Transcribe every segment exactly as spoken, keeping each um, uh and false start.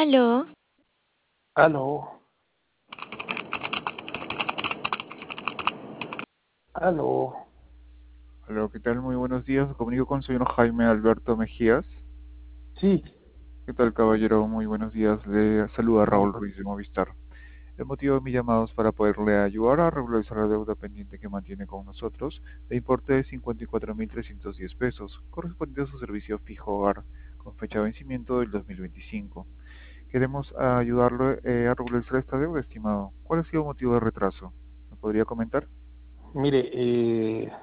Aló, Aló, aló, Hola, ¿qué tal? Muy buenos días. Me comunico con el señor Jaime Alberto Mejías. sí, ¿Qué tal, caballero? Muy buenos días. Le saluda muy Raúl bueno. Ruiz de Movistar. El motivo de mi llamado es para poderle ayudar a regularizar la deuda pendiente que mantiene con nosotros de importe de cincuenta y cuatro mil trescientos diez pesos, correspondiente a su servicio fijo hogar, con fecha de vencimiento del dos mil veinticinco. Queremos ayudarlo eh, a regularizar esta deuda, estimado. ¿Cuál ha sido el motivo de retraso? ¿Me podría comentar? Mire, eh,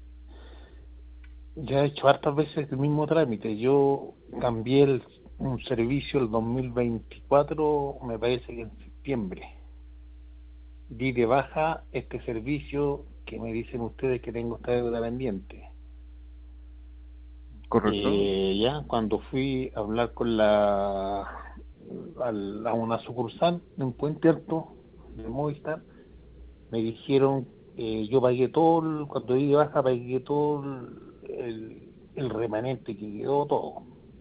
ya he hecho hartas veces el mismo trámite. Yo cambié el, un servicio el dos mil veinticuatro, me parece que en septiembre. Di de baja este servicio que me dicen ustedes que tengo esta deuda pendiente. ¿Correcto? Eh, ya cuando fui a hablar con la al- a una sucursal en Puente Alto de Movistar, me dijeron, eh, yo pagué todo, el- cuando di de baja pagué todo el, el, el remanente que quedó, todo.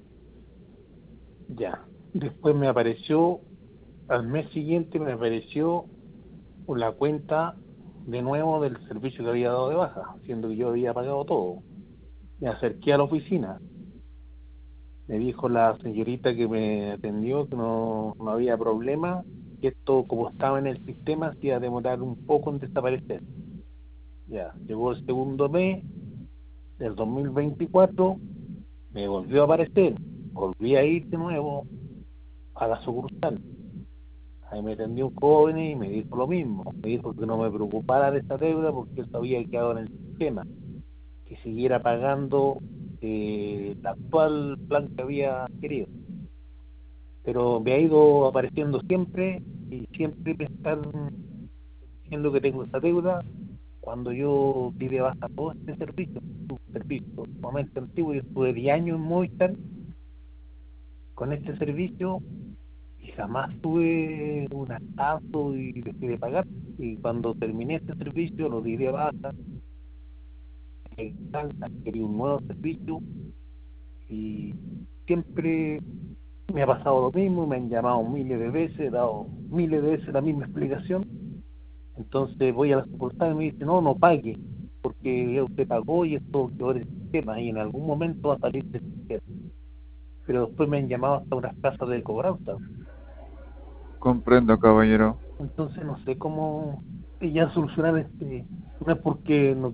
Ya. Después me apareció, al mes siguiente me apareció la cuenta de nuevo del servicio que había dado de baja, siendo que yo había pagado todo. Me acerqué a la oficina, me dijo la señorita que me atendió que no, no había problema, que esto como estaba en el sistema se iba a demorar un poco en desaparecer. Ya, llegó el segundo mes del dos mil veinticuatro, me volvió a aparecer, volví a ir de nuevo a la sucursal. Ahí me atendió un joven y me dijo lo mismo, me dijo que no me preocupara de esta deuda porque eso había quedado en el sistema, que siguiera pagando eh, el actual plan que había querido. Pero me ha ido apareciendo siempre y siempre me están diciendo que tengo esta deuda cuando yo di de baja todo este servicio, un servicio sumamente antiguo. Yo estuve diez años en Movistar con este servicio y jamás tuve un atraso y dejé de pagar. Y cuando terminé este servicio lo di de baja, quería un nuevo servicio y siempre me ha pasado lo mismo, me han llamado miles de veces, he dado miles de veces la misma explicación. Entonces voy a la sucursal y me dice, no, no pague, porque ya usted pagó y esto quedó en el sistema y en algún momento va a salir del sistema. Pero después me han llamado hasta unas casas de cobranza. Comprendo, caballero. Entonces no sé cómo ya solucionar este, no es porque no